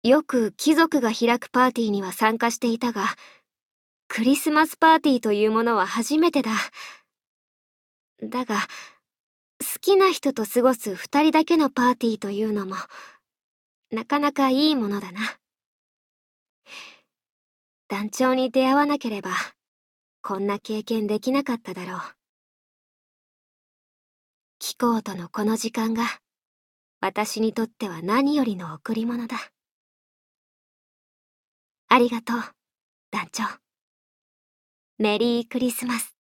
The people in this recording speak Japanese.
よく貴族が開くパーティーには参加していたが、クリスマスパーティーというものは初めてだ。だが、好きな人と過ごす二人だけのパーティーというのも、なかなかいいものだな。団長に出会わなければ、こんな経験できなかっただろう。貴公とのこの時間が、私にとっては何よりの贈り物だ。ありがとう、団長。メリークリスマス。